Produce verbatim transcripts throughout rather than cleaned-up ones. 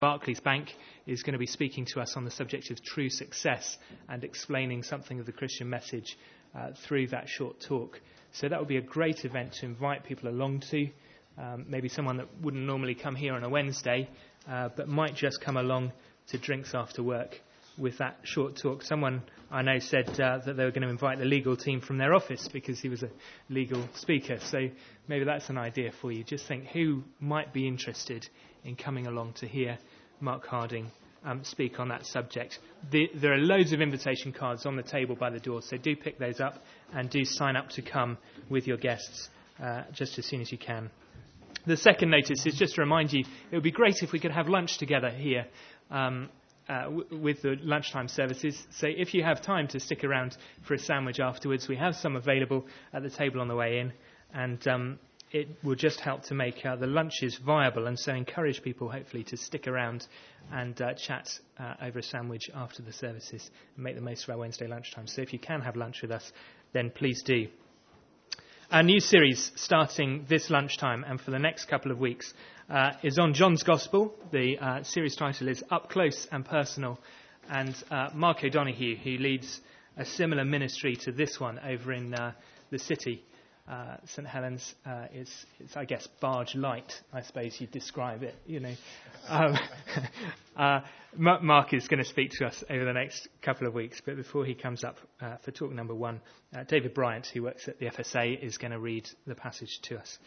Barclays Bank is going to be speaking to us on the subject of true success and explaining something of the Christian message uh, through that short talk. So that would be a great event to invite people along to. Um, maybe someone that wouldn't normally come here on a Wednesday, uh, but might just come along to drinks after work with that short talk. Someone I know said uh, that they were going to invite the legal team from their office because he was a legal speaker. So maybe that's an idea for you. Just think who might be interested in coming along to hear Mark Harding um, speak on that subject. The, there are loads of invitation cards on the table by the door, so do pick those up and do sign up to come with your guests uh, just as soon as you can. The second notice is just to remind you, it would be great if we could have lunch together here um, uh, w- with the lunchtime services. So if you have time to stick around for a sandwich afterwards, we have some available at the table on the way in. And um, it will just help to make uh, the lunches viable, and so encourage people, hopefully, to stick around and uh, chat uh, over a sandwich after the services and make the most of our Wednesday lunchtime. So if you can have lunch with us, then please do. Our new series, starting this lunchtime and for the next couple of weeks, uh, is on John's Gospel. The uh, series title is Up Close and Personal. And uh, Mark O'Donoghue, who leads a similar ministry to this one over in uh, the city, uh, St Helens, uh, is, it's, I guess, barge light, I suppose you'd describe it, you know. Um, uh, Mark is going to speak to us over the next couple of weeks, but before he comes up uh, for talk number one, uh, David Bryant, who works at the F S A, is going to read the passage to us.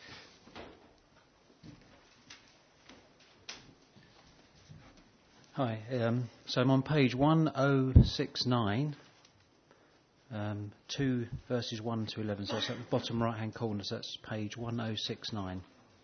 Hi, um, so I'm on page one oh six nine, um, two verses one to eleven, so it's at the bottom right hand corner, so that's page one oh six nine.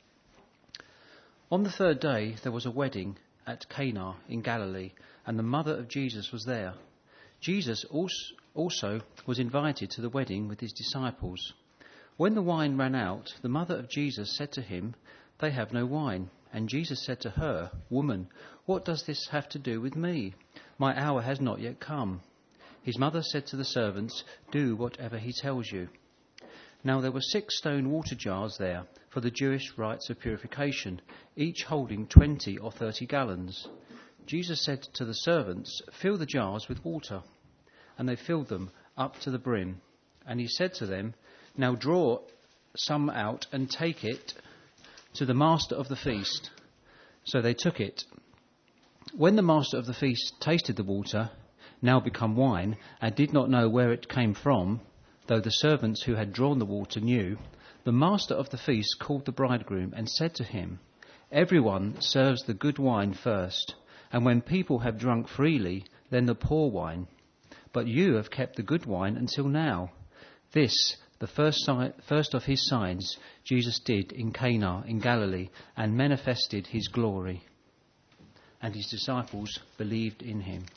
On the third day there was a wedding at Cana in Galilee, and the mother of Jesus was there. Jesus also was invited to the wedding with his disciples. When the wine ran out, the mother of Jesus said to him, "They have no wine." And Jesus said to her, "Woman, what does this have to do with me? My hour has not yet come." His mother said to the servants, "Do whatever he tells you." Now there were six stone water jars there for the Jewish rites of purification, each holding twenty or thirty gallons. Jesus said to the servants, "Fill the jars with water." And they filled them up to the brim. And he said to them, "Now draw some out and take it to the master of the feast." So they took it. When the master of the feast tasted the water, now become wine, and did not know where it came from, though the servants who had drawn the water knew, the master of the feast called the bridegroom and said to him, "Everyone serves the good wine first, and when people have drunk freely, then the poor wine. But you have kept the good wine until now." This, the first, si- first of his signs, Jesus did in Cana in Galilee, and manifested his glory. And his disciples believed in him.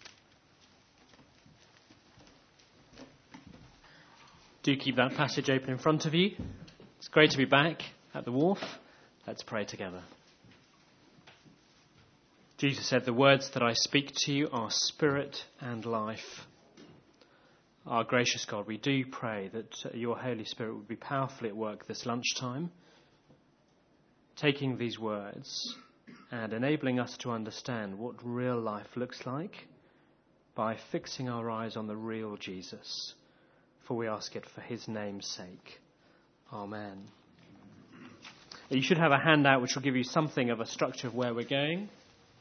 Do keep that passage open in front of you. It's great to be back at the wharf. Let's pray together. Jesus said, "The words that I speak to you are spirit and life." Our gracious God, we do pray that your Holy Spirit would be powerfully at work this lunchtime, taking these words and enabling us to understand what real life looks like by fixing our eyes on the real Jesus. For we ask it for his name's sake. Amen. You should have a handout which will give you something of a structure of where we're going.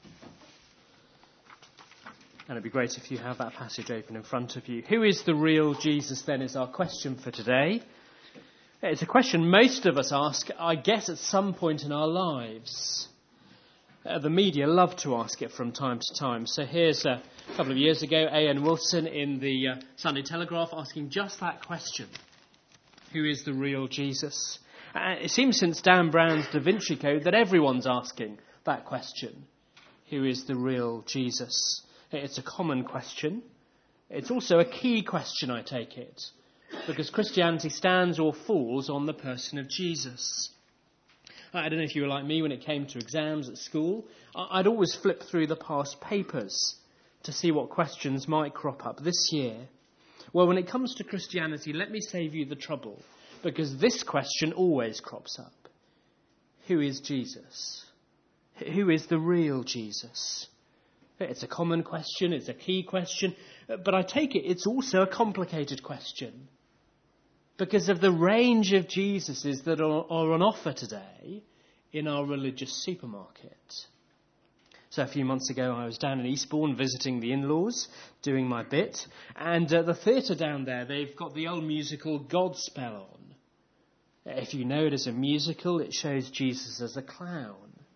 And it'd be great if you have that passage open in front of you. Who is the real Jesus then is our question for today. It's a question most of us ask, I guess, at some point in our lives. Uh, the media love to ask it from time to time. So here's uh, a couple of years ago, A N Wilson in the uh, Sunday Telegraph asking just that question. Who is the real Jesus? Uh, it seems since Dan Brown's Da Vinci Code that everyone's asking that question. Who is the real Jesus? It's a common question. It's also a key question, I take it, because Christianity stands or falls on the person of Jesus. I don't know if you were like me when it came to exams at school. I'd always flip through the past papers to see what questions might crop up this year. Well, when it comes to Christianity, let me save you the trouble, because this question always crops up. Who is Jesus? Who is the real Jesus? It's a common question, it's a key question, but I take it it's also a complicated question because of the range of Jesuses that are, are on offer today in our religious supermarket. So a few months ago I was down in Eastbourne visiting the in-laws, doing my bit, and at the theatre down there they've got the old musical Godspell on. If you know it as a musical, it shows Jesus as a clown.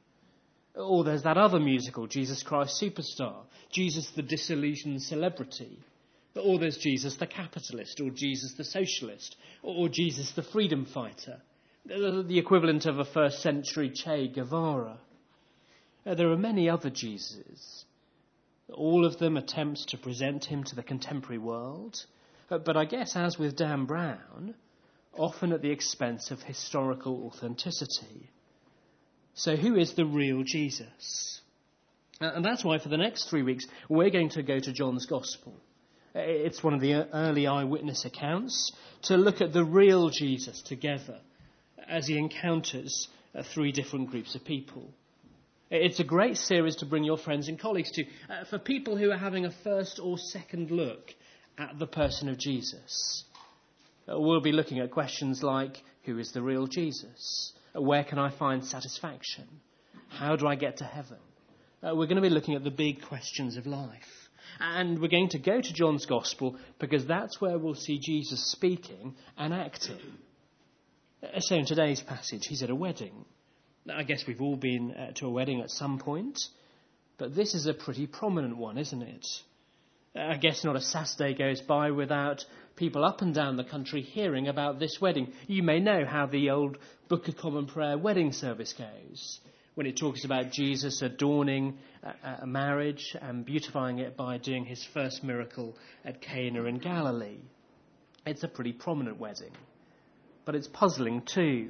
Or there's that other musical, Jesus Christ Superstar, Jesus the disillusioned celebrity. Or there's Jesus the capitalist, or Jesus the socialist, or Jesus the freedom fighter, the equivalent of a first century Che Guevara. There are many other Jesuses. All of them attempts to present him to the contemporary world, but I guess, as with Dan Brown, often at the expense of historical authenticity. So who is the real Jesus? And that's why for the next three weeks we're going to go to John's Gospel. It's one of the early eyewitness accounts to look at the real Jesus together as he encounters three different groups of people. It's a great series to bring your friends and colleagues to, uh, for people who are having a first or second look at the person of Jesus. Uh, we'll be looking at questions like, who is the real Jesus? Uh, where can I find satisfaction? How do I get to heaven? Uh, we're going to be looking at the big questions of life. And we're going to go to John's Gospel because that's where we'll see Jesus speaking and acting. Uh, so in today's passage, he's at a wedding. I guess we've all been uh, to a wedding at some point, but this is a pretty prominent one, isn't it? I guess not a Saturday goes by without people up and down the country hearing about this wedding. You may know how the old Book of Common Prayer wedding service goes, when it talks about Jesus adorning a, a marriage and beautifying it by doing his first miracle at Cana in Galilee. It's a pretty prominent wedding, but it's puzzling too.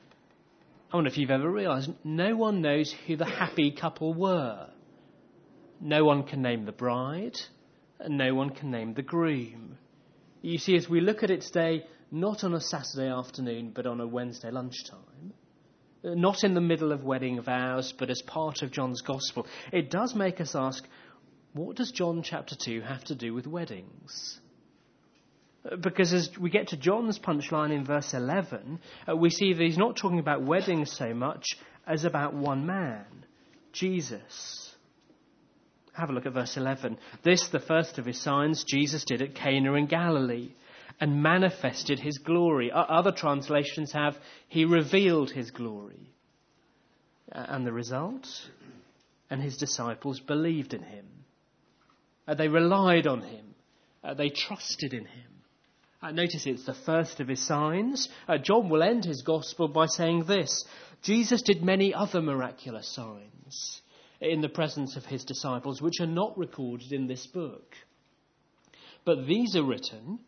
I wonder if you've ever realised no one knows who the happy couple were. No one can name the bride, and no one can name the groom. You see, as we look at it today, not on a Saturday afternoon, but on a Wednesday lunchtime, not in the middle of wedding vows, but as part of John's Gospel, it does make us ask, what does John chapter two have to do with weddings? Because as we get to John's punchline in verse eleven, uh, we see that he's not talking about weddings so much as about one man, Jesus. Have a look at verse eleven. This, the first of his signs, Jesus did at Cana in Galilee and manifested his glory. Uh, other translations have, he revealed his glory. Uh, and the result? And his disciples believed in him. Uh, they relied on him. Uh, they trusted in him. Uh, notice it's the first of his signs. Uh, John will end his gospel by saying this: Jesus did many other miraculous signs in the presence of his disciples, which are not recorded in this book. But these are written.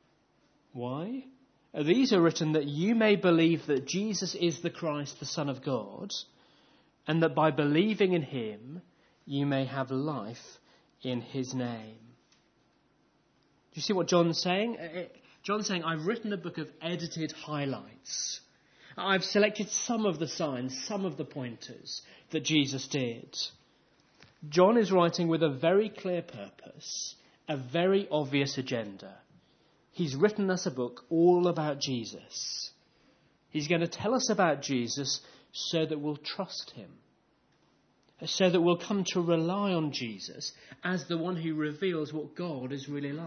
Why? Uh, these are written that you may believe that Jesus is the Christ, the Son of God, and that by believing in him you may have life in his name. Do you see what John's saying? John's saying, I've written a book of edited highlights. I've selected some of the signs, some of the pointers that Jesus did. John is writing with a very clear purpose, a very obvious agenda. He's written us a book all about Jesus. He's going to tell us about Jesus so that we'll trust him, so that we'll come to rely on Jesus as the one who reveals what God is really like.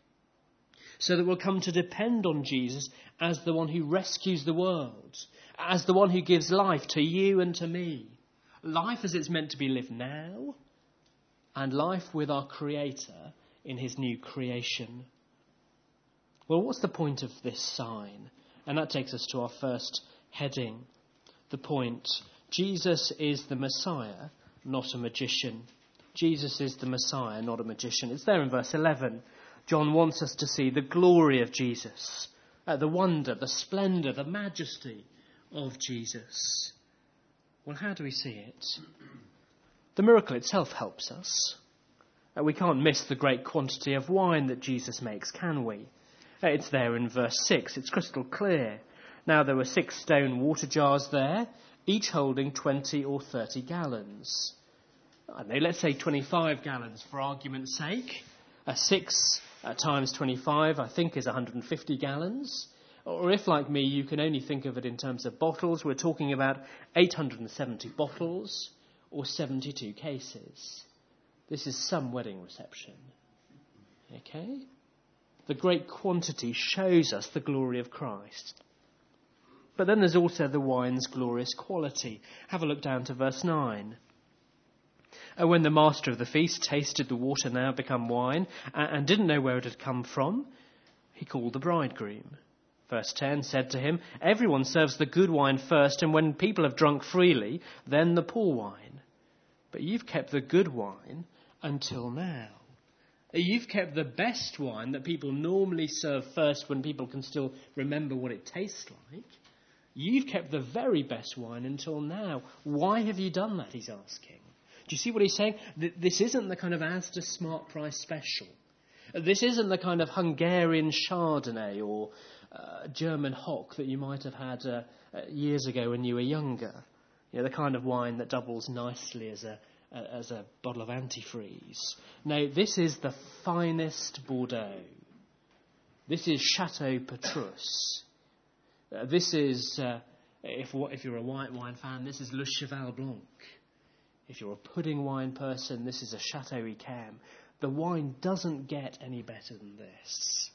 So that we'll come to depend on Jesus as the one who rescues the world, as the one who gives life to you and to me. Life as it's meant to be lived now, and life with our Creator in his new creation. Well, what's the point of this sign? And that takes us to our first heading. The point: Jesus is the Messiah, not a magician. Jesus is the Messiah, not a magician. It's there in verse eleven. John wants us to see the glory of Jesus, uh, the wonder, the splendour, the majesty of Jesus. Well, how do we see it? The miracle itself helps us. Uh, we can't miss the great quantity of wine that Jesus makes, can we? Uh, it's there in verse six. It's crystal clear. Now there were six stone water jars there, each holding twenty or thirty gallons. I don't know, let's say twenty-five gallons for argument's sake. Uh, six uh, times twenty-five, I think, is one hundred fifty gallons. Or if, like me, you can only think of it in terms of bottles, we're talking about eight hundred seventy bottles or seventy-two cases. This is some wedding reception. Okay? The great quantity shows us the glory of Christ. But then there's also the wine's glorious quality. Have a look down to verse nine. And when the master of the feast tasted the water now become wine and didn't know where it had come from, he called the bridegroom. Verse ten said to him, everyone serves the good wine first, and when people have drunk freely, then the poor wine. But you've kept the good wine until now. You've kept the best wine that people normally serve first when people can still remember what it tastes like. You've kept the very best wine until now. Why have you done that, he's asking. Do you see what he's saying? This isn't the kind of Asda Smart Price special. This isn't the kind of Hungarian Chardonnay or uh, German Hock that you might have had uh, uh, years ago when you were younger. You know, the kind of wine that doubles nicely as a uh, as a bottle of antifreeze. No, this is the finest Bordeaux. This is Chateau Petrus. Uh, this is, uh, if if you're a white wine fan, this is Le Cheval Blanc. If you're a pudding wine person, this is a Chateau Yquem. The wine doesn't get any better than this.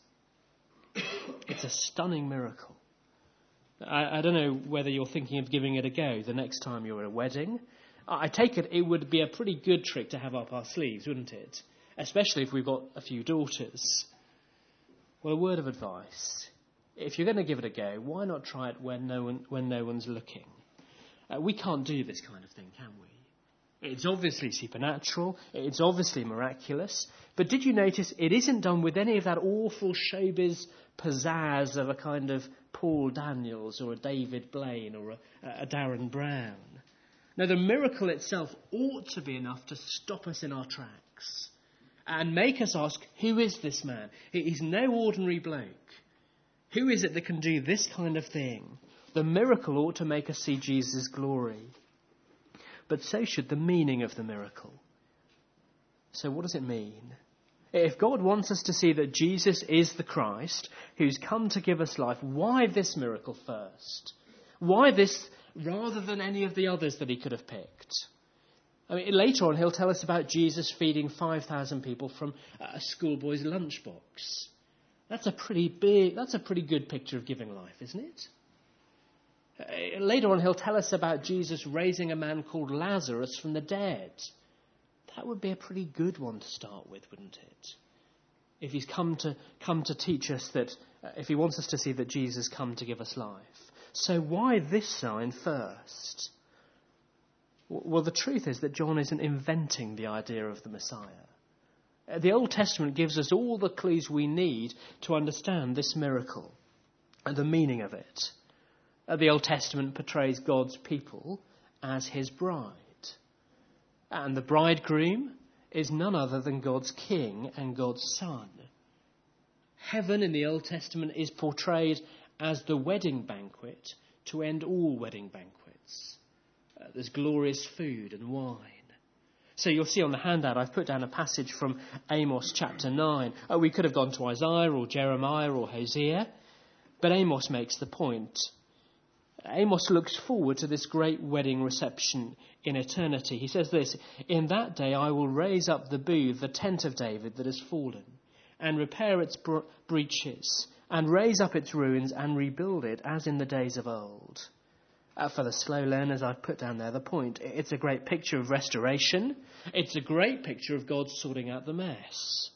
It's a stunning miracle. I, I don't know whether you're thinking of giving it a go the next time you're at a wedding. I take it it would be a pretty good trick to have up our sleeves, wouldn't it? Especially if we've got a few daughters. Well, a word of advice. If you're going to give it a go, why not try it when no one, when no one's looking? Uh, we can't do this kind of thing, can we? It's obviously supernatural, it's obviously miraculous, but did you notice it isn't done with any of that awful showbiz pizzazz of a kind of Paul Daniels or a David Blaine or a, a Darren Brown? No, the miracle itself ought to be enough to stop us in our tracks and make us ask, who is this man? He's no ordinary bloke. Who is it that can do this kind of thing? The miracle ought to make us see Jesus' glory. But so should the meaning of the miracle. So what does it mean? If God wants us to see that Jesus is the Christ who's come to give us life, why this miracle first? Why this rather than any of the others that he could have picked? I mean, later on he'll tell us about Jesus feeding five thousand people from a schoolboy's lunchbox. That's a pretty big, that's a pretty good picture of giving life, isn't it? Uh, later on, he'll tell us about Jesus raising a man called Lazarus from the dead. That would be a pretty good one to start with, wouldn't it? If he's come to come to teach us that, uh, if he wants us to see that Jesus come to give us life. So why this sign first? Well, the truth is that John isn't inventing the idea of the Messiah. Uh, the Old Testament gives us all the clues we need to understand this miracle and the meaning of it. The Old Testament portrays God's people as his bride. And the bridegroom is none other than God's king and God's son. Heaven in the Old Testament is portrayed as the wedding banquet to end all wedding banquets. Uh, there's glorious food and wine. So you'll see on the handout I've put down a passage from Amos chapter nine. Uh, we could have gone to Isaiah or Jeremiah or Hosea, but Amos makes the point. Amos looks forward to this great wedding reception in eternity. He says this, in that day I will raise up the booth, the tent of David that has fallen, and repair its bre- breaches, and raise up its ruins and rebuild it as in the days of old. Uh, for the slow learners, I've put down there the point. It's a great picture of restoration. It's a great picture of God sorting out the mess.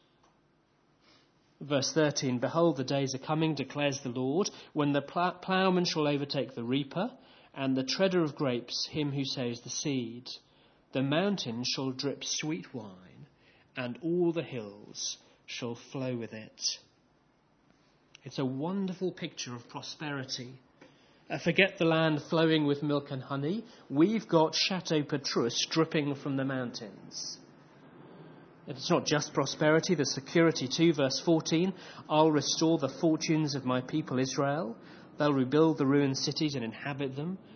Verse thirteen, behold, the days are coming, declares the Lord, when the pl- ploughman shall overtake the reaper, and the treader of grapes him who sows the seed. The mountains shall drip sweet wine, and all the hills shall flow with it. It's a wonderful picture of prosperity. Uh, forget the land flowing with milk and honey. We've got Chateau Petrus dripping from the mountains. It's not just prosperity, there's security too. Verse fourteen, I'll restore the fortunes of my people Israel. They'll rebuild the ruined cities and inhabit them.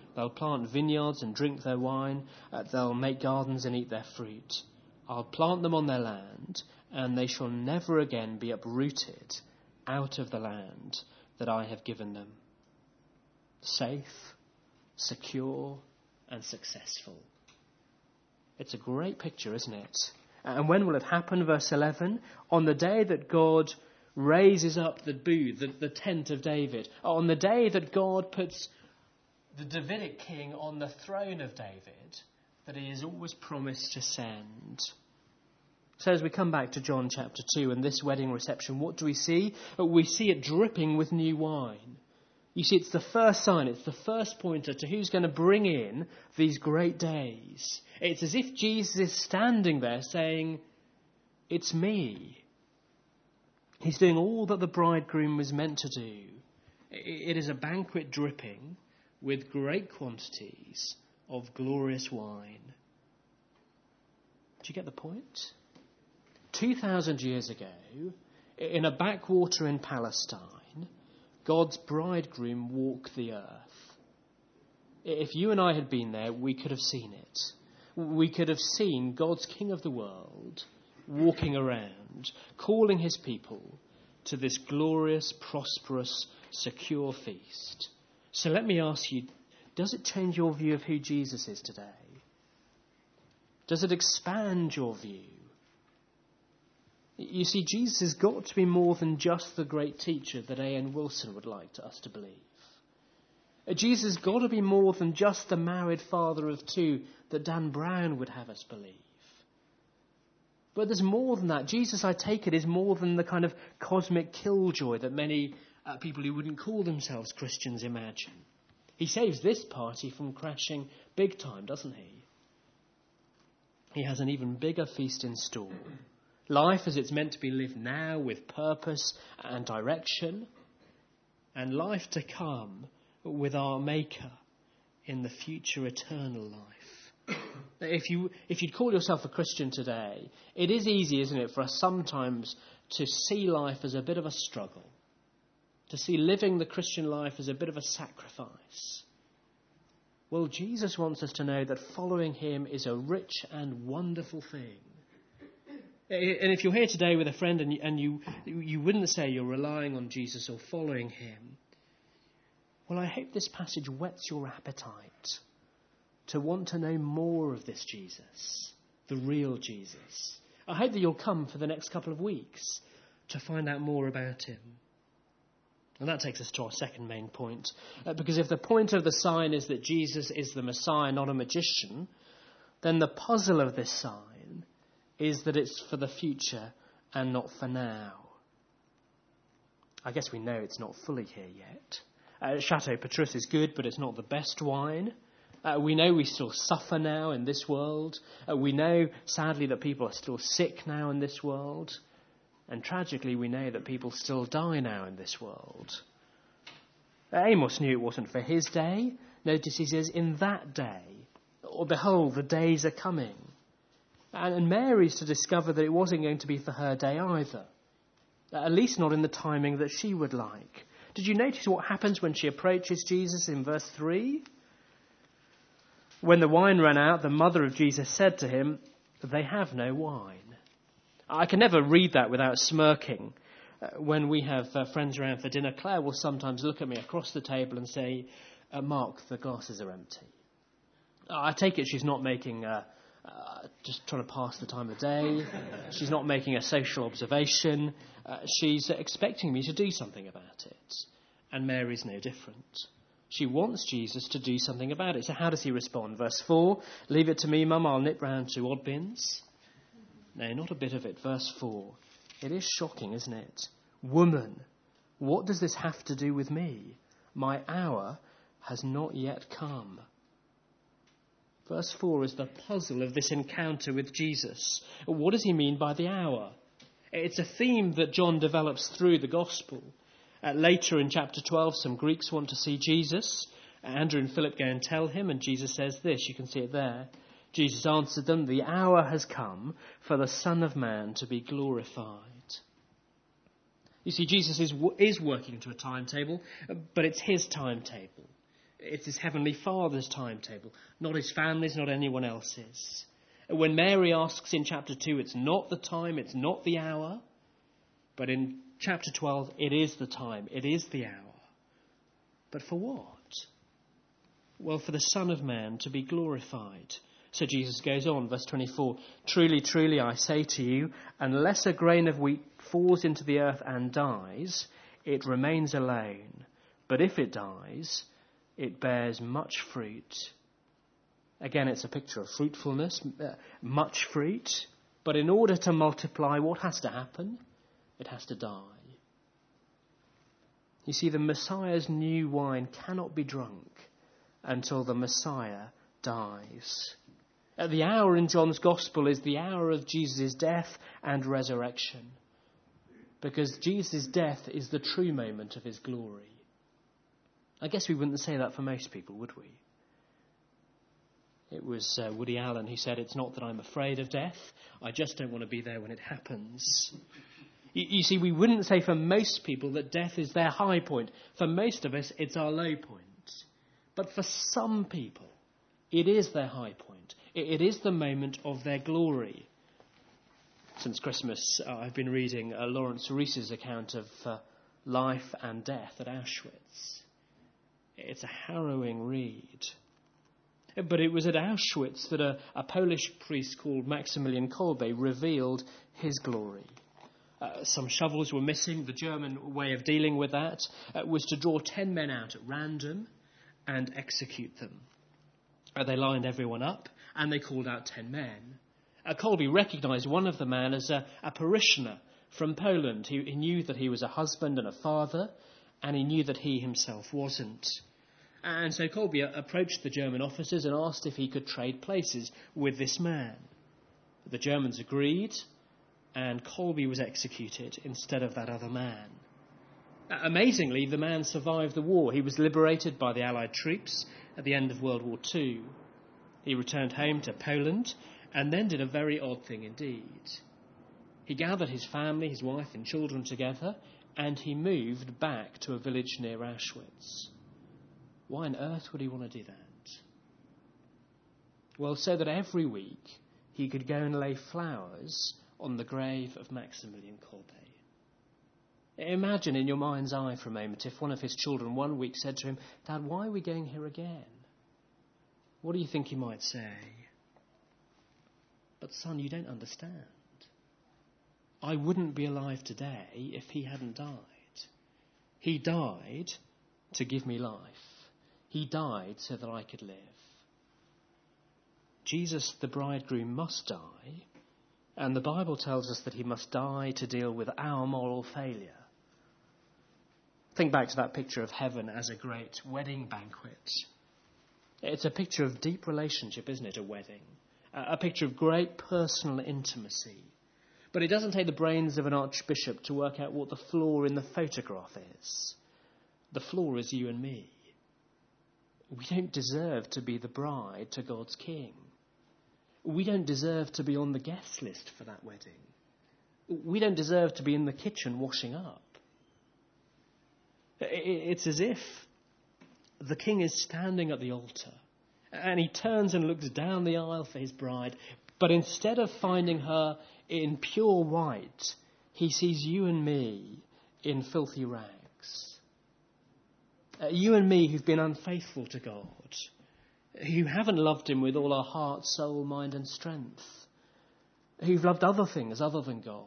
They'll plant vineyards and drink their wine. Uh, they'll make gardens and eat their fruit. I'll plant them on their land, and they shall never again be uprooted out of the land that I have given them. Safe, secure, and successful. It's a great picture, isn't it? And when will it happen? Verse eleven, on the day that God raises up the booth, the, the tent of David, on the day that God puts the Davidic king on the throne of David, that he has always promised to send. So as we come back to John chapter two and this wedding reception, what do we see? We see it dripping with new wine. You see, it's the first sign, it's the first pointer to who's going to bring in these great days. It's as if Jesus is standing there saying, it's me. He's doing all that the bridegroom was meant to do. It is a banquet dripping with great quantities of glorious wine. Do you get the point? Two thousand years ago, in a backwater in Palestine, God's bridegroom walked the earth. If you and I had been there, we could have seen it. We could have seen God's King of the world walking around, calling his people to this glorious, prosperous, secure feast. So let me ask you, does it change your view of who Jesus is today? Does it expand your view? You see, Jesus has got to be more than just the great teacher that A N Wilson would like to us to believe. Jesus has got to be more than just the married father of two that Dan Brown would have us believe. But there's more than that. Jesus, I take it, is more than the kind of cosmic killjoy that many uh, people who wouldn't call themselves Christians imagine. He saves this party from crashing big time, doesn't he? He has an even bigger feast in store. Life as it's meant to be lived now with purpose and direction. And life to come with our Maker in the future eternal life. If you, if you'd call yourself a Christian today, it is easy, isn't it, for us sometimes to see life as a bit of a struggle. To see living the Christian life as a bit of a sacrifice. Well, Jesus wants us to know that following him is a rich and wonderful thing. And if you're here today with a friend and you, and you you wouldn't say you're relying on Jesus or following him, well, I hope this passage whets your appetite to want to know more of this Jesus, the real Jesus. I hope that you'll come for the next couple of weeks to find out more about him. And that takes us to our second main point. Uh, because if the point of the sign is that Jesus is the Messiah, not a magician, then the puzzle of this sign is that it's for the future and not for now. I guess we know it's not fully here yet. Uh, Chateau Petrus is good, but it's not the best wine. Uh, we know we still suffer now in this world. Uh, we know, sadly, that people are still sick now in this world. And tragically, we know that people still die now in this world. Uh, Amos knew it wasn't for his day. Notice he says, in that day, or behold, the days are coming. And, and Mary's to discover that it wasn't going to be for her day either. Uh, at least not in the timing that she would like. Did you notice what happens when she approaches Jesus in verse three? When the wine ran out, the mother of Jesus said to him, they have no wine. I can never read that without smirking. Uh, when we have uh, friends around for dinner, Claire will sometimes look at me across the table and say, uh, Mark, the glasses are empty. Uh, I take it she's not making, uh, uh, just trying to pass the time of day. She's not making a social observation. Uh, she's expecting me to do something about it. And Mary's no different. She wants Jesus to do something about it. So how does he respond? Verse four, leave it to me, Mum, I'll nip round to Oddbins. No, not a bit of it. Verse four. It is shocking, isn't it? Woman, what does this have to do with me? My hour has not yet come. Verse four is the puzzle of this encounter with Jesus. What does he mean by the hour? It's a theme that John develops through the gospel. Uh, later in chapter twelve, some Greeks want to see Jesus. Andrew and Philip go and tell him, and Jesus says this. You can see it there. Jesus answered them, the hour has come for the Son of Man to be glorified. You see, Jesus is, is working to a timetable, but it's his timetable. It's his heavenly Father's timetable, not his family's, not anyone else's. When Mary asks in chapter two, it's not the time, it's not the hour. But in chapter twelve, it is the time, it is the hour. But for what? Well, for the Son of Man to be glorified. So Jesus goes on, verse twenty-four, "Truly, truly, I say to you, unless a grain of wheat falls into the earth and dies, it remains alone. But if it dies, it bears much fruit." Again, it's a picture of fruitfulness, uh, much fruit. But in order to multiply, what has to happen? It has to die. You see, the Messiah's new wine cannot be drunk until the Messiah dies. At the hour in John's Gospel is the hour of Jesus' death and resurrection, because Jesus' death is the true moment of his glory. I guess we wouldn't say that for most people, would we? It was uh, Woody Allen who said, "It's not that I'm afraid of death, I just don't want to be there when it happens." You, you see, we wouldn't say for most people that death is their high point. For most of us, it's our low point. But for some people, it is their high point. It, it is the moment of their glory. Since Christmas, uh, I've been reading uh, Lawrence Rees's account of uh, life and death at Auschwitz. It's a harrowing read. But it was at Auschwitz that a, a Polish priest called Maximilian Kolbe revealed his glory. Uh, some shovels were missing. The German way of dealing with that uh, was to draw ten men out at random and execute them. Uh, they lined everyone up and they called out ten men. Uh, Kolbe recognised one of the men as a, a parishioner from Poland. He, he knew that he was a husband and a father, and he knew that he himself wasn't. And so Kolbe approached the German officers and asked if he could trade places with this man. The Germans agreed, and Kolbe was executed instead of that other man. Amazingly, the man survived the war. He was liberated by the Allied troops at the end of World War Two. He returned home to Poland and then did a very odd thing indeed. He gathered his family, his wife and children together, and he moved back to a village near Auschwitz. Why on earth would he want to do that? Well, so that every week he could go and lay flowers on the grave of Maximilian Kolbe. Imagine in your mind's eye for a moment if one of his children one week said to him, "Dad, why are we going here again?" What do you think he might say? "But son, you don't understand. I wouldn't be alive today if he hadn't died. He died to give me life. He died so that I could live." Jesus, the bridegroom, must die, and the Bible tells us that he must die to deal with our moral failure. Think back to that picture of heaven as a great wedding banquet. It's a picture of deep relationship, isn't it, a wedding? A picture of great personal intimacy. But it doesn't take the brains of an archbishop to work out what the flaw in the photograph is. The flaw is you and me. We don't deserve to be the bride to God's king. We don't deserve to be on the guest list for that wedding. We don't deserve to be in the kitchen washing up. It's as if the king is standing at the altar and he turns and looks down the aisle for his bride, but instead of finding her in pure white, he sees you and me in filthy rags. Uh, you and me who've been unfaithful to God, who haven't loved him with all our heart, soul, mind and strength, who've loved other things other than God.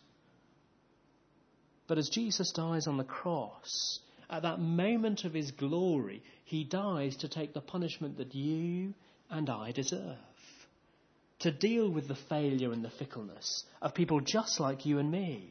But as Jesus dies on the cross, at that moment of his glory, he dies to take the punishment that you and I deserve. To deal with the failure and the fickleness of people just like you and me.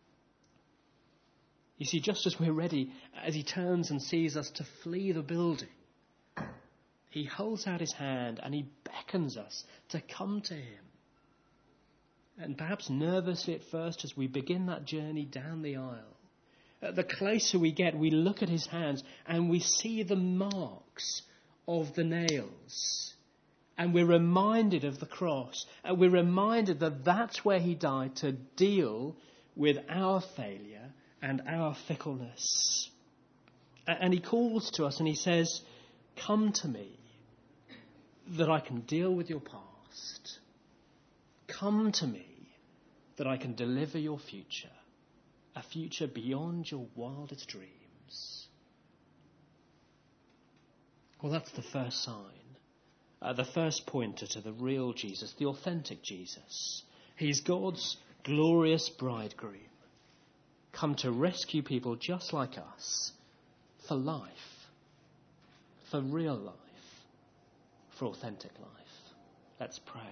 You see, just as we're ready, as he turns and sees us to flee the building, he holds out his hand and he beckons us to come to him. And perhaps nervously at first as we begin that journey down the aisle, uh, the closer we get, we look at his hands and we see the marks of the nails. And we're reminded of the cross. And we're reminded that that's where he died to deal with our failure and our fickleness. And he calls to us and he says, Come to me that I can deal with your past. Come to me that I can deliver your future, a future beyond your wildest dreams. Well, that's the first sign, uh, the first pointer to the real Jesus, the authentic Jesus. He's God's glorious bridegroom, come to rescue people just like us, for life, for real life, for authentic life. Let's pray.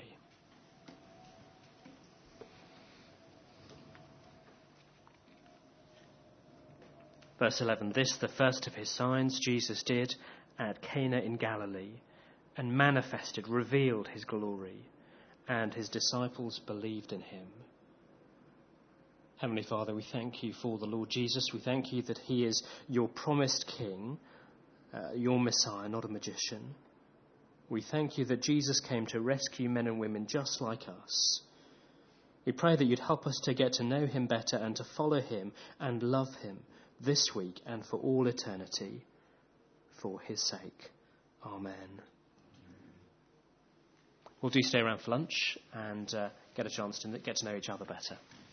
Verse eleven, this, the first of his signs, Jesus did at Cana in Galilee, and manifested, revealed his glory, and his disciples believed in him. Heavenly Father, we thank you for the Lord Jesus. We thank you that he is your promised King, uh, your Messiah, not a magician. We thank you that Jesus came to rescue men and women just like us. We pray that you'd help us to get to know him better and to follow him and love him this week and for all eternity, for his sake. Amen. We'll do stay around for lunch and uh, get a chance to get to know each other better.